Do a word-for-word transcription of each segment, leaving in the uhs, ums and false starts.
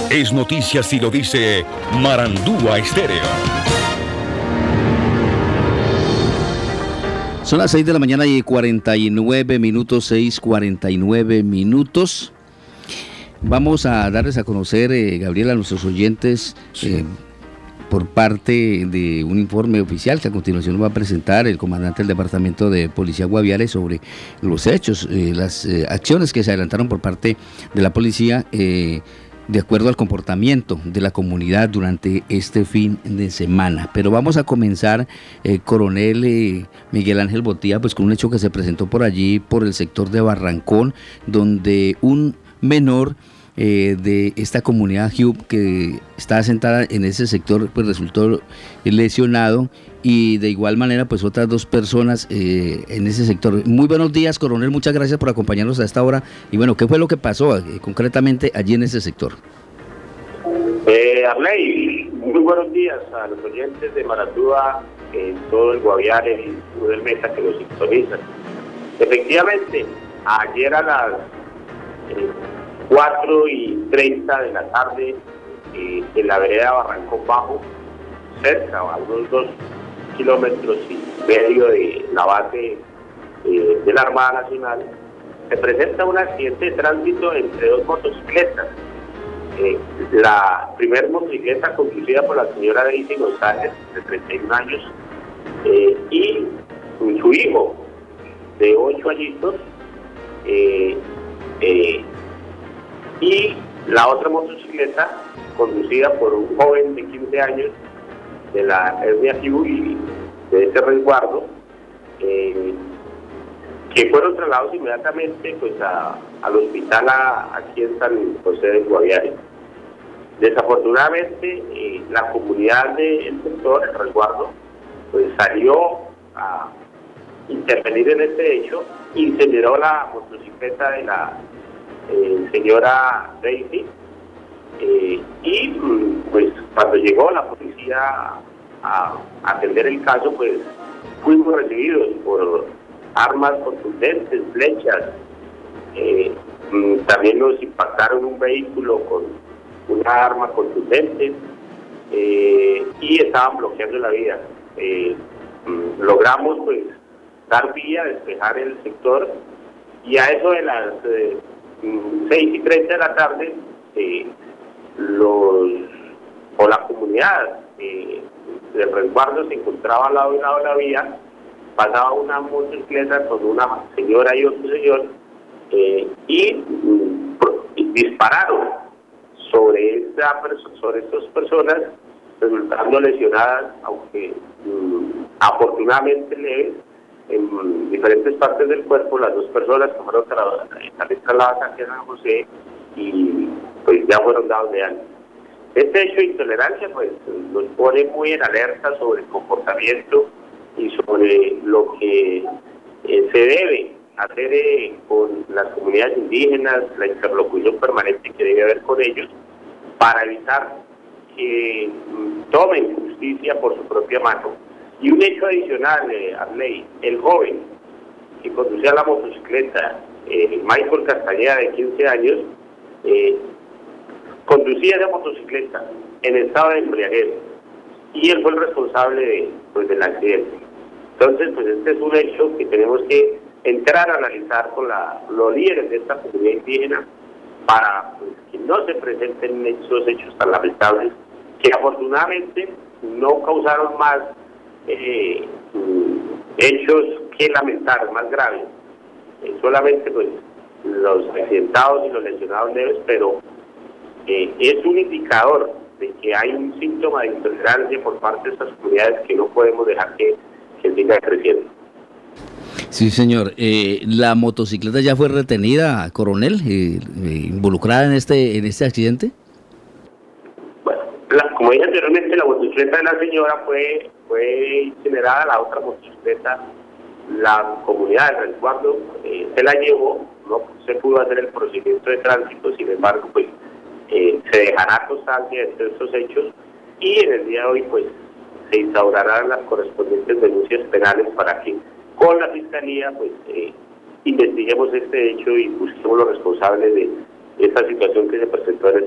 Es noticia si lo dice Marandúa Estéreo. Son las seis de la mañana y cuarenta y nueve minutos, seis cuarenta y nueve minutos. Vamos a darles a conocer, eh, Gabriel, a nuestros oyentes, sí. eh, por parte de un informe oficial que a continuación va a presentar el comandante del Departamento de Policía Guaviare sobre los hechos, eh, las eh, acciones que se adelantaron por parte de la policía eh, de acuerdo al comportamiento de la comunidad durante este fin de semana. Pero vamos a comenzar, eh, coronel eh, Miguel Ángel Botía, pues con un hecho que se presentó por allí, por el sector de Barrancón, donde un menor eh, de esta comunidad H U B que está asentada en ese sector, pues resultó lesionado, y de igual manera pues otras dos personas eh, en ese sector. Muy buenos días, coronel, muchas gracias por acompañarnos a esta hora. Y bueno, ¿qué fue lo que pasó eh, concretamente allí en ese sector? Eh, Arley, muy buenos días a los oyentes de Marandúa, en todo el Guaviare y del Meta que los sintonizan. Efectivamente, ayer a las eh, cuatro y treinta de la tarde, eh, en la vereda Barrancón Bajo, cerca, a unos dos kilómetros y medio de la base eh, de la Armada Nacional, se presenta un accidente de tránsito entre dos motocicletas. Eh, la primera motocicleta conducida por la señora Daisy González, de treinta y un años, eh, y su hijo, de ocho añitos, eh, eh, y la otra motocicleta conducida por un joven de quince años de la etnia Jibu y de ese resguardo, eh, que fueron trasladados inmediatamente pues a, al hospital a, aquí en San José de Guaviare. Desafortunadamente, eh, la comunidad del sector, el resguardo, pues salió a intervenir en este hecho, incineró la motocicleta de la eh, señora Daisy, eh, y pues cuando llegó la policía a atender el caso, pues fuimos recibidos por armas contundentes, flechas, eh, también nos impactaron un vehículo con una arma contundente, eh, y estaban bloqueando la vía. Eh, logramos pues dar vía, despejar el sector, y a eso de las eh, seis y treinta de la tarde, eh, los o la comunidad eh, del resguardo se encontraba al lado de lado de la vía, pasaba una motocicleta con una señora y otro señor, eh, y, mm, y dispararon sobre esta sobre estas personas, resultando lesionadas, aunque mm, afortunadamente leves, en diferentes partes del cuerpo, las dos personas que fueron trasladadas aquí a San José y pues ya fueron dados de alta. Este hecho de intolerancia pues nos pone muy en alerta sobre el comportamiento y sobre lo que eh, se debe hacer eh, con las comunidades indígenas, la interlocución permanente que debe haber con ellos, para evitar que mm, tomen justicia por su propia mano. Y un hecho adicional, eh, Arley, el joven que conducía la motocicleta, eh, Michael Castañeda, de quince años, eh, conducía esa motocicleta en estado de embriaguez, y él fue el responsable de, pues, del accidente. Entonces, pues este es un hecho que tenemos que entrar a analizar con la, los líderes de esta comunidad indígena para pues, que no se presenten esos hechos tan lamentables, que afortunadamente no causaron más eh, hechos que lamentar, más graves. Eh, solamente pues los accidentados y los lesionados leves, pero eh, es un indicador de que hay un síntoma de intolerancia por parte de estas comunidades que no podemos dejar que, que siga creciendo. Sí, señor. Eh, ¿La motocicleta ya fue retenida, coronel, eh, eh, involucrada en este en este accidente? Bueno, la, como dije anteriormente, la motocicleta de la señora fue fue incinerada, la otra motocicleta, la comunidad del resguardo eh, se la llevó, no se pudo hacer el procedimiento de tránsito, sin embargo, pues eh, se dejará constancia de estos hechos, y en el día de hoy, pues, se instaurarán las correspondientes denuncias penales para que con la Fiscalía pues eh, investiguemos este hecho y busquemos los responsables de esta situación que se presentó en este sector.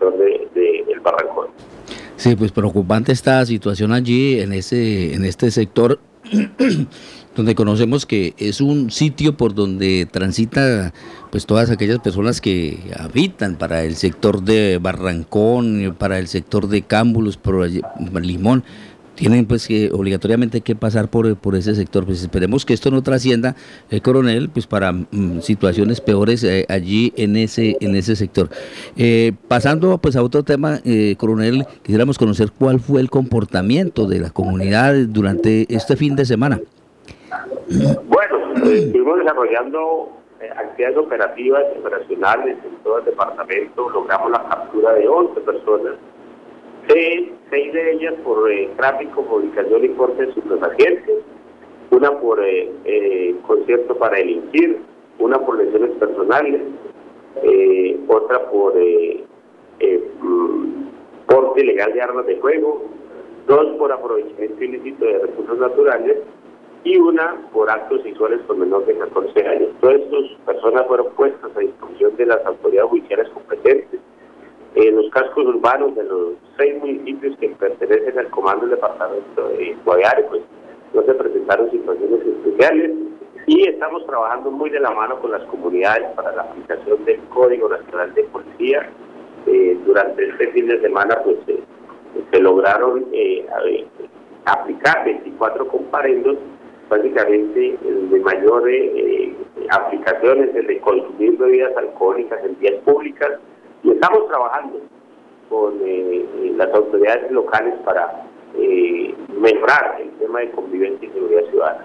sector de, de El Barrancón. Sí, pues preocupante esta situación allí en ese, en este sector donde conocemos que es un sitio por donde transita pues todas aquellas personas que habitan para el sector de Barrancón, para el sector de Cámbulos, por allí, Limón. Tienen pues que obligatoriamente que pasar por, por ese sector. Pues esperemos que esto no trascienda, eh, coronel, pues para mm, situaciones peores eh, allí en ese en ese sector. Eh, pasando pues a otro tema, eh, coronel, quisiéramos conocer cuál fue el comportamiento de la comunidad durante este fin de semana. Bueno, eh, estuvimos desarrollando eh, actividades operativas y operacionales en todo el departamento. Logramos la captura de once personas. Seis, seis de ellas por eh, tráfico, fabricación y porte de estupefacientes, una por eh, eh, concierto para delinquir, una por lesiones personales, eh, otra por eh, eh, porte ilegal de armas de fuego, dos por aprovechamiento ilícito de recursos naturales y una por actos sexuales con menor de catorce años. Todas estas personas fueron puestas a disposición de las autoridades judiciales competentes. En los cascos urbanos de los seis municipios que pertenecen al comando del departamento de Guaviare, pues no se presentaron situaciones especiales y estamos trabajando muy de la mano con las comunidades para la aplicación del Código Nacional de Policía. Eh, durante este fin de semana pues eh, se lograron eh, aplicar veinticuatro comparendos, básicamente el de mayor eh, aplicación es el de consumir bebidas alcohólicas en vías públicas. Y estamos trabajando con eh, las autoridades locales para eh, mejorar el tema de convivencia y seguridad ciudadana.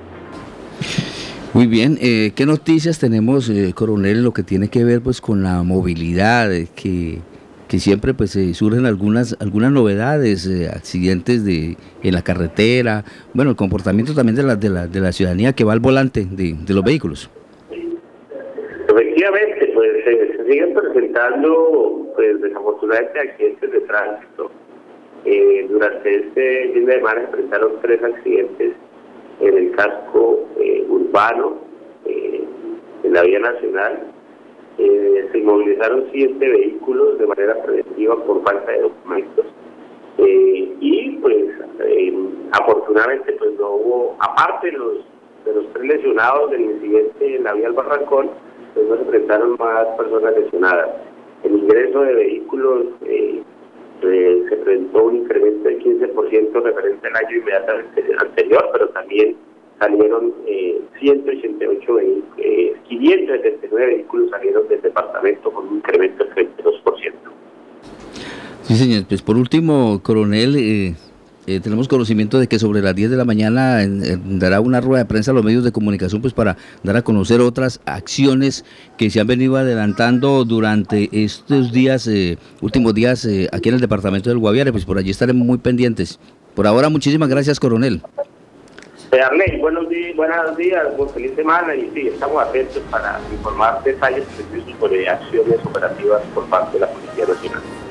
Muy bien, eh, ¿qué noticias tenemos, eh, coronel, en lo que tiene que ver pues con la movilidad, eh, que, que siempre pues eh, surgen algunas algunas novedades, eh, accidentes de en la carretera, bueno, el comportamiento también de la de la, de la ciudadanía que va al volante de, de los vehículos? Efectivamente, pues eh, se siguen presentando, pues desafortunadamente, accidentes de tránsito. Eh, durante este fin de semana se presentaron tres accidentes en el casco eh, urbano, eh, en la vía nacional. Eh, se inmovilizaron siete vehículos de manera preventiva por falta de documentos. Eh, y pues eh, afortunadamente pues no hubo, aparte de los, de los tres lesionados del incidente en la vía del Barrancón, pues no se presentaron más personas lesionadas. El ingreso de vehículos eh, eh, se presentó un incremento del quince por ciento referente al año inmediatamente anterior, pero también salieron eh, ciento ochenta y ocho vehículos, eh, quinientos setenta y nueve vehículos salieron del departamento con un incremento del treinta y dos por ciento. Sí, señor. Pues por último, coronel, eh, eh, tenemos conocimiento de que sobre las diez de la mañana en, en, dará una rueda de prensa a los medios de comunicación pues para dar a conocer otras acciones que se han venido adelantando durante estos días, eh, últimos días eh, aquí en el departamento del Guaviare. Pues por allí estaremos muy pendientes. Por ahora, muchísimas gracias, coronel. Arley, buenos días, buenos días, muy feliz semana y sí, estamos atentos para informar detalles precisos sobre acciones operativas por parte de la Policía Nacional.